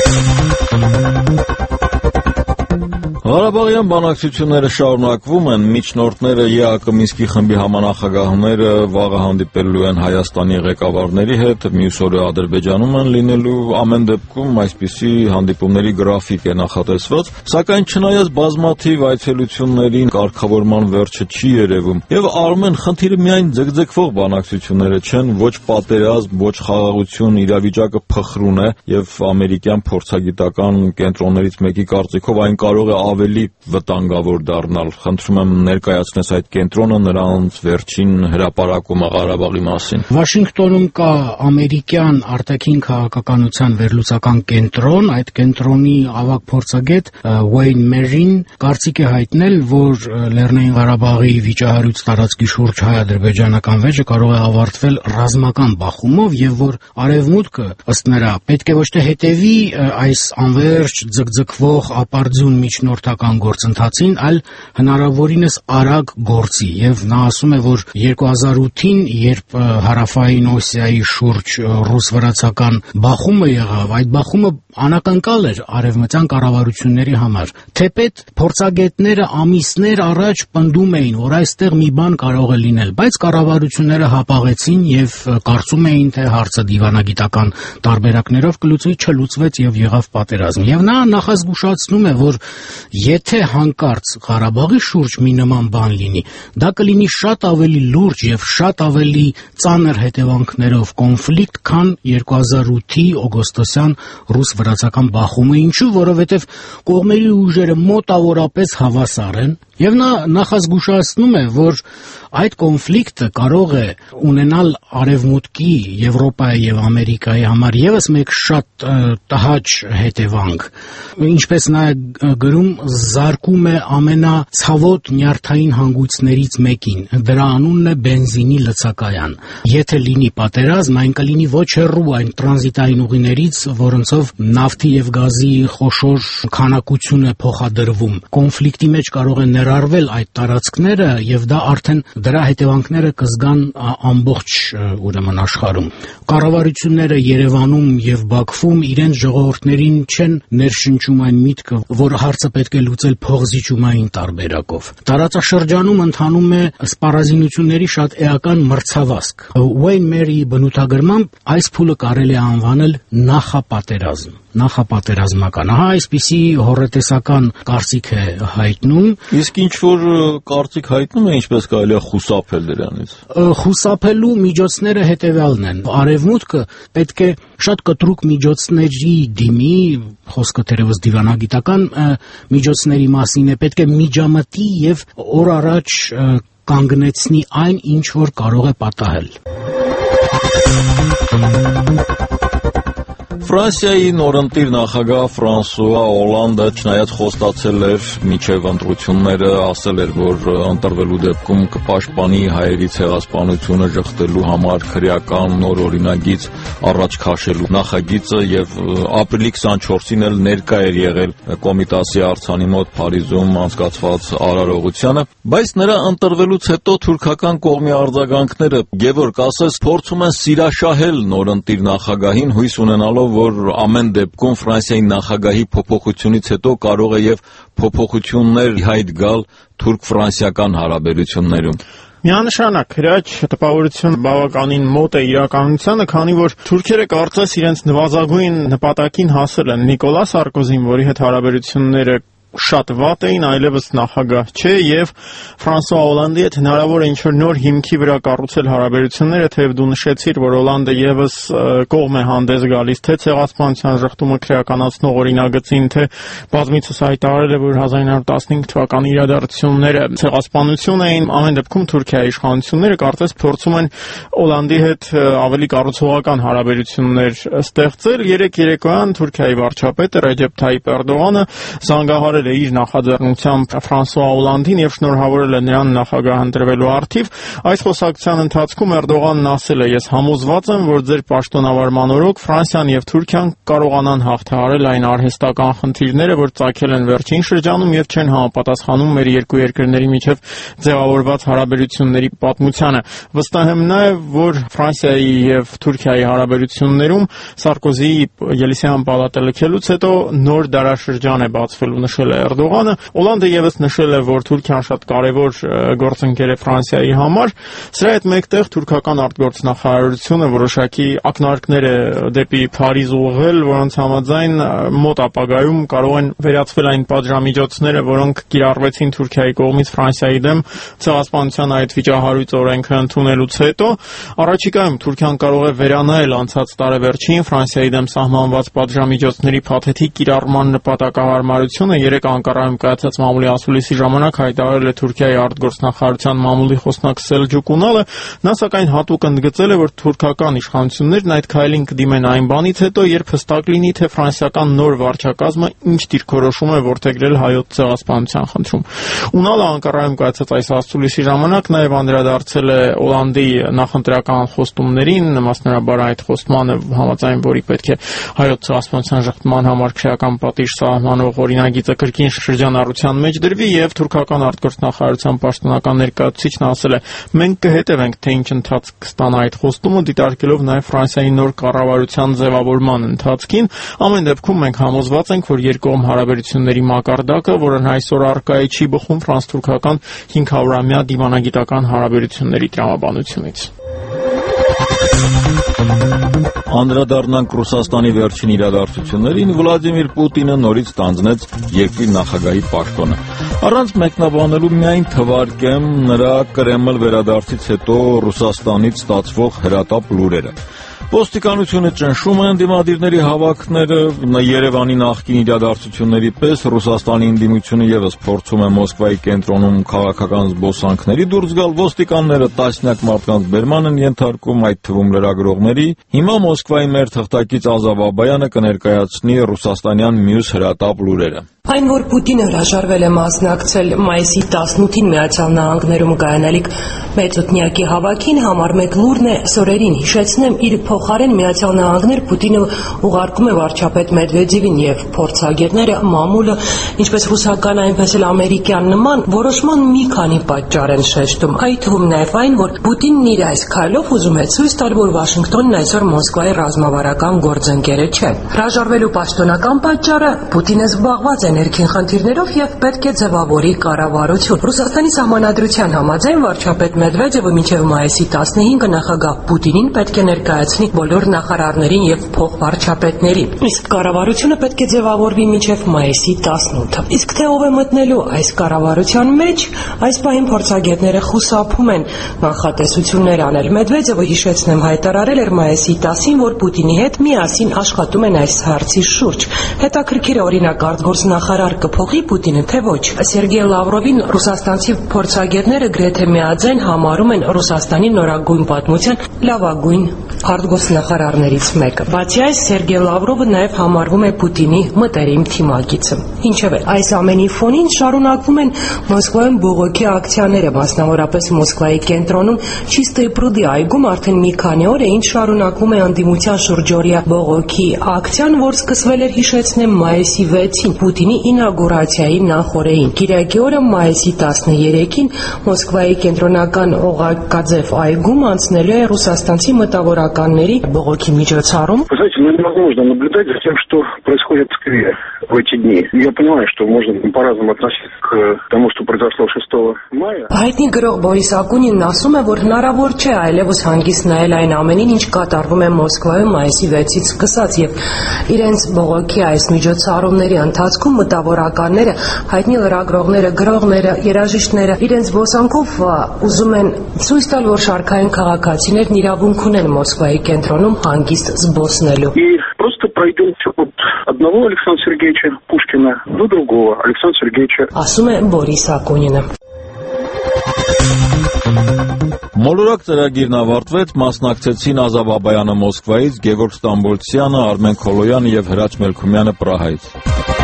Ղարաբաղյան բանակցությունները շարունակվում են, միջնորդները ԵԱԿ Մինսկի խմբի համանախագահները վաղը հանդիպելու են Հայաստանի ղեկավարների հետ, մյուս օրը Ադրբեջանում են լինելու, ամեն դեպքում այսպիսի հանդիպումների գրաֆիկ է նախատեսված, սակայն չնայած բազմաթիվ այցելություններին կարգավորման վերջը չի երևում, եւ Արմեն, խնդիրը միայն ձգձգվող բանակցությունները չեն, ոչ պատերազմ, ոչ խաղաղություն, իրավիճակը փխրուն է եւ ամերիկյան փորձագիտական կենտրոններից մեկի կարծիքով այն կարող է ավելի վտանգավոր դառնալ։ Խնդրում եմ ներկայացնես այդ կենտրոնը, նրանց վերջին հրապարակումը Ղարաբաղի մասին։ Վաշինգտոնում կա ամերիկյան արտաքին քաղաքականության վերլուծական կենտրոն, այդ կենտրոնի ավագ փորձագետ Ուեյն Մերին կարծիք է հայտնել, որ Լեռնային Ղարաբաղի վիճահարույց տարածքի շուրջ հայ-ադրբեջանական վեճը կարող է ավարտվել ռազմական բախումով եւ որ Արևմուտքը ըստ նրա պետք է ոչ թե հետևի այս անվերջ ձգձգվող ապարդյուն միջնորդական գործընթացին, այլ հնարավորինս արագ գործի եւ նա ասում է, որ 2008-ին, երբ Հարավային Օսիայի շուրջ ռուս-վրացական բախումը եղավ, այդ բախումը անակնկալ էր արևմտյան կառավարությունների համար։ Թեպետ փորձագետները ամիսներ առաջ պնդում էին, որ այստեղ մի բան կարող է լինել, բայց կառավարությունները հապաղեցին եւ կարծում էին, թե հարցը դիվանագիտական տարբերակներով կլուծվի, չլուծվեց եւ եղավ պատերազմ։ Եվ նա նախազգուշացնում է, որ եթե հանկարծ Ղարաբաղի շուրջ մի նման բան լինի, դա կլինի շատ ավելի լուրջ եւ շատ ավելի ծանր հետևանքներով կոնֆլիկտ, քան 2008-ի օգոստոսյան ռուս-վրացական բախումը, ինչու, որովհետեւ կողմերի ուժերը մոտավորապես հավասար են եւ նա նախազգուշացնում է, որ այդ կոնֆլիկտը կարող է ունենալ Արևմուտքի, Եվրոպայի եւ Ամերիկայի համար եւս մեկ շատ տհաճ հետևանք, ինչպես նա գրում, զարկում է ամենացավոտ նյարդային հանգույցներից մեկին, դրա անունն է բենզինի լցակայան։ Եթե լինի պատերազմ, այն կլինի ոչ հեռու այն տրանզիտային ուղիներից, որոնցով նավթի եւ գազի խոշոր քանակություն է փոխադրվում։ Կոնֆլիկտի մեջ կարող է ներառվել այդ տարածքները եւ դա արդեն դրա հետևանքները կզգան ամբողջ ուրեմն աշխարհում։ Կառավարությունները Երևանում եւ Բաքվում իրենց ժողովուրդներին չեն ներշնչում այն միտքը, որ հարցը պետք է լուծել փողզիջումային տարբերակով։ Տարածաշրջանում ընթանում է սպառազինությունների շատ էական մրցավազք։ Ուեյն Մերիի բնութագրմամբ այս փուլը կարելի է անվանել նախապատերազմ, նախապատերազմական։ Ահա այսպիսի հոռետեսական կարծիք է հայտնում։ Իսկ ինչ որ կարծիք հայտնում է, ինչպես կարելի է խուսափել դրանից։ Խուսափելու միջոցները հետևյալն են։ Արևմուտքը պետք է շատ կտրուկ միջոցների դիմի, խոսքը թերևս դիվանագիտական միջոցների մասին է, պետք է միջամտի եւ օր առաջ կանգնեցնի այն, ինչ որ կարող է պատահել։ Ֆրանսիայի նորընտիր նախագահ Ֆրանսուଆ Օլանդը չնայած խոստացել էր մինչև ընտրությունները, ասել էր, որ ընտրվելու դեպքում կպաշտպանի հայերի ցեղասպանությունը ժխտելու համար քրեական նոր օրինագիծ առաջ քաշելու նախագիծը եւ ապրիլի 24-ին էլ ներկա էր եղել Կոմիտասի արձանի մոտ Փարիզում անցկացված արարողությանը, բայց նրա ընտրվելուց հետո թուրքական կողմի արձագանքները, Գևորգ, ասես փորձում են սիրաշահել նորընտիր նախագահին, հույս ունենալով, որ ամեն դեպքում Ֆրանսիայի նախագահի փոփոխությունից հետո կարող է եւ փոփոխություններ հայտ գալ թուրք-ֆրանսիական հարաբերություններում։ Միանշանակ հրաչ տպավորություն բավականին մոտ է իրականությանը, քանի որ թուրքերը կարծես իրենց նվազագույն նպատակին հասել են։ Նիկոլա Սարկոզին, որի հետ հարաբերությունները շատ վատ էին, այլևս նախագահ չէ եւ Ֆրանսուଆ Օլանդի հետ հնարավոր է ինչ-որ նոր հիմքի վրա կառուցել հարաբերությունները, թեև դու նշեցիր, որ Օլանդը եւս կողմ է հանդես գալիս թե ցեղասպանության ժխտումը քրեականացնող օրինագծին, թե բազմիցս հայտարարել է, որ 1915 թվականի իրադարձությունները ցեղասպանություն էին։ Ամեն դեպքում Թուրքիայի իշխանությունները կարծես փորձում են Օլանդի հետ ավելի կառուցողական հարաբերություններ ստեղծել։ Երեկ երեկոյան Թուրքիայի վարչապետը Ռեջեփ Թայիպ Էրդողանը զանգահարել շնորհավորել է իր նախաձեռնությամբ Ֆրանսուଆ Օլանդին եւ շնորհավորել է նրան նախագահ ընտրվելու առթիվ։ Այս խոսակցության ընթացքում Էրդողանն ասել է. «Ես համոզված եմ, որ ձեր պաշտոնավարման օրոք Ֆրանսիան եւ Թուրքիան կարողանան հաղթահարել այն արհեստական խնդիրները, որ ծագել են վերջին շրջանում եւ չեն համապատասխանում մեր երկու երկրների միջև ձևավորված հարաբերությունների պատմությանը»։ Վստահ եմ նաեւ, որ Ֆրանսիայի եւ Թուրքիայի հարաբերություններում Սարկոզիի Ելիսեյան պալատը լքելուց հետո նոր դարաշրջան է բացվելու, նշել է Էրդողանը։ Օլանդը եւս նշել է, որ Թուրքիան շատ կարեւոր գործընկեր է Ֆրանսիայի համար։ Սրա հետ մեկտեղ թուրքական արտգործնախարարությունը որոշակի ակնարկներ է դեպի Փարիզ ուղղել, որոնց համաձայն մոտ ապագայում կարող են վերացվել այն պատժամիջոցները, որոնք կիրառվեցին Թուրքիայի կողմից Ֆրանսիայի դեմ ցեղասպանության այդ վիճահարույց օրենքը ընդունելուց հետո։ Առաջիկայում Թուրքիան կարող է վերանայել անցած տարեվերջին Ֆրանսիայի դեմ սահմանված պատժամիջոցների փաթեթի կիրառման նպատակահարմարությունը 3 Անկարայում կայացած մամուլի ասուլիսի ժամանակ հայտարարել է Թուրքիայի արտգործնախարարության մամուլի խոսնակ Սելջուկ Ունալը։ Նա սակայն հատուկ ընդգծել է, որ թուրքական իշխանություններն այդ քայլին կդիմեն այն բանից հետո, երբ հստակ լինի, թե ֆրանսիական նոր վարչակազմը ինչ դիրքորոշում է որդեգրել հայոց ցեղասպանության խնդրում։ Ունալը Անկարայում կայացած այս ասուլիսի ժամանակ նաև անդրադարձել է Օլանդի նախընտրական խոստումներին, մասնավորաբար այդ խոստմանը, համաձայն որի պետք է հայոց ցեղասպանության ժխտման համար քրեական պատիժ սահմանող օրինագիծը կրկին շրջանառության մեջ դրվի, եւ թուրքական արտգործնախարարության պաշտոնական ներկայացուցիչն ասել է. «Մենք կհետևենք, թե ինչ ընթացք կստանա այդ խոստումը, դիտարկելով նաև Ֆրանսիայի նոր կառավարության ձևավորման ընթացքին։ Ամեն դեպքում մենք համոզված ենք, որ երկկողմ հարաբերությունների մակարդակը, որն այսօր առկա է, չի բխում ֆրանս-թուրքական 500-ամյա դիվանագիտական հարաբերությունների տրամաբանությունից»։ Անդրադառնանք Ռուսաստանի վերջին իրադարձություններին, Վլադիմիր Պուտինը նորից ստանձնեց երկրի նախագահի պաշտոնը։ Առանց մեկնաբանելու միայն թվարկեմ նրա Կրեմլ վերադարձից հետո Ռուսաստանից ստացվող հրատապ լուրերը։ Ոստիկանությունը ճնշում է ընդդիմադիրների հավաքները, Երևանի նախկին իրադարձությունների պես Ռուսաստանի ընդդիմությունը եւս փորձում է Մոսկվայի կենտրոնում քաղաքական զբոսանքների դուրս գալ, ոստիկանները տասնյակ մարդկանց բերման են ենթարկում, այդ թվում լրագրողների։ Հիմա Մոսկվայի մեր թղթակից Ազավ Աբայանը կներկայացնի ռուսաստանյան մյուս հրատապ լուրերը։ Այն, որ Պուտինը հրաժարվել է մասնակցել մայիսի 18-ին Միացյալ Նահանգներում կայանալիք մեծօդնյակի հավաքին, համար մեկ լուրն է սորերին։ Հիշեցնեմ, իր փոխարեն Միացյալ Նահանգներ Պուտինը ուղարկում է վարչապետ Մեդվեդևին եւ փորձագետները մամուլը, ինչպես ռուսական, այնպես էլ ամերիկյան նման, որոշման մի քանի պատճառ են շեշտում։ Այդ թվում նաեւ այն, որ Պուտինն իր այս քայլով ուզում է ցույց տալ, որ Վաշինգտոնն այսօր Մոսկվայի ռազմավարական գործընկերը չէ։ Հրաժարվելու պաշտոնական պատճառը Պուտինը զբաղված է ներքին խնդիրներով եւ պետք է ձևավորի կառավարություն։ Ռուսաստանի սահմանադրության համաձայն վարչապետ Մեդվեդևը մինչեւ մայիսի 15-ը նախագահ Պուտինին պետք է ներկայացնի բոլոր նախարարներին եւ փոխվարչապետներին։ Իսկ կառավարությունը պետք է ձևավորվի մինչեւ մայիսի 18-ը։ Իսկ թե ով է մտնելու այս կառավարության մեջ, այս պահին փորձագետները խուսափում են նախատեսություններ անել։ Մեդվեդևը, հիշեցնեմ, հայտարարել էր մայիսի 10-ին, որ Պուտինի հետ միասին աշխատում են այս հարցի շուրջ։ Հետաքրքիր է, օրինակ, արտգործնախարար կփոխի Պուտինը, թե ոչ։ Սերգեյ Լավրովին ռուսաստանցի փորձագետները գրեթե միաձայն համարում են Ռուսաստանի նորագույն պատմության լավագույն արտգործնախարարներից մեկը։ Բացի այս, Սերգեյ Լավրովը նաև համարվում է Պուտինի մտերիմ թիմակիցը։ Ինչևէ, այս ամենի ֆոնին շարունակվում են Մոսկվայում բողոքի ակցիաները, մասնավորապես Մոսկվայի կենտրոնում Չիստոյ պրուդի այգում արդեն մի քանի օր է ինչ շարունակվում է անդիմության շուրջօրյա բողոքի ակցիան, որ սկսվել էր, հիշեցնեմ, մայիսի 6-ին Պուտինի ինագուրացիայի նախօրեին։ Կիրակի օրը մայիսի 13-ին Մոսկվայի կենտրոնական Օղակաձև այգում անցնելու է ռուսաստանցի մտավորականների բողոքի միջոցառում։ Вы знаете, невозможно наблюдать за тем, что происходит в Москве в эти дни. Я понимаю, что можно по-разному относиться к тому, что произошло 6 мая. Հայտնի գրող Բորիս Ակունինն ասում է, որ հնարավոր չէ այլևս հանգիստ նայել այն ամենին, ինչ կատարվում է Մոսկվայում մայիսի 6-ից սկսած, եւ իրենց բողոքի այս միջոցառումների ընթացքում մտավորականները, հայտնի լրագրողները, գրողները, երաժիշտները իրենց զբոսանքով ուզում են ցույց տալ, որ շարքային քաղաքացիներն իրավունք ունեն Մոսկվայի կենտրոնում հանգիստ զբոսնելու։ И просто пройдемте от одного Александра Сергеевича Пушкина до другого Александра Сергеевича. Ասում է Բորիս Ակունինը։ Մոլորակ ծրագիրն ավարտվեց, մասնակցեցին Ազավ Աբայանը Մոսկվայից, Գևորգ Ստամբոլցյանը, Արմեն Քոլոյանը եւ Հրաչ Մելքումյանը Պրահայից։